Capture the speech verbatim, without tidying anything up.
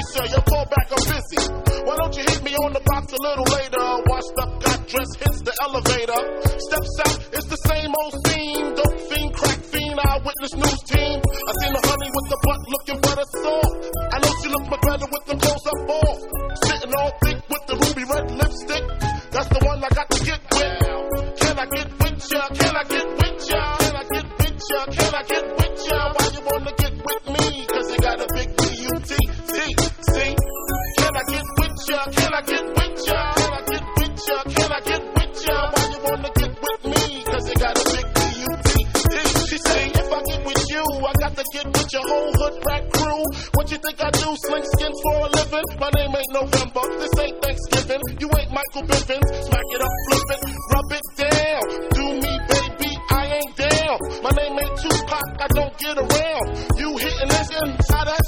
sir, your call back, I'm busy. Why don't you hit me on the box a little later? Washed up, got dressed, hits the elevator. Steps out, it's the same old scene. Dope fiend, crack fiend, eyewitness news team. I seen the honey with the butt looking for the soft. I know she look much better with them clothes up off. Sitting all thick with the ruby red lipstick. That's the one I got to get with. Can I get with ya? Can I get with ya? Can I get with ya? Can I get with ya? Why you wanna get with me? Cause you got a big B U T. See, see? Can I get with ya? Can I get with ya? Can I get with ya? Can I get with ya? Why you wanna get with me? Cause you got a big B U T. See? She say if I get with you, I got to get with your whole hood rat crew. What you think I do? Sling skins for a living? My name ain't November. This ain't Thanksgiving. You ain't Michael Bivins. Smack it up, flip it, rub it down. Do me, baby, I ain't down. My name ain't Tupac, I don't get around. You hitting this inside that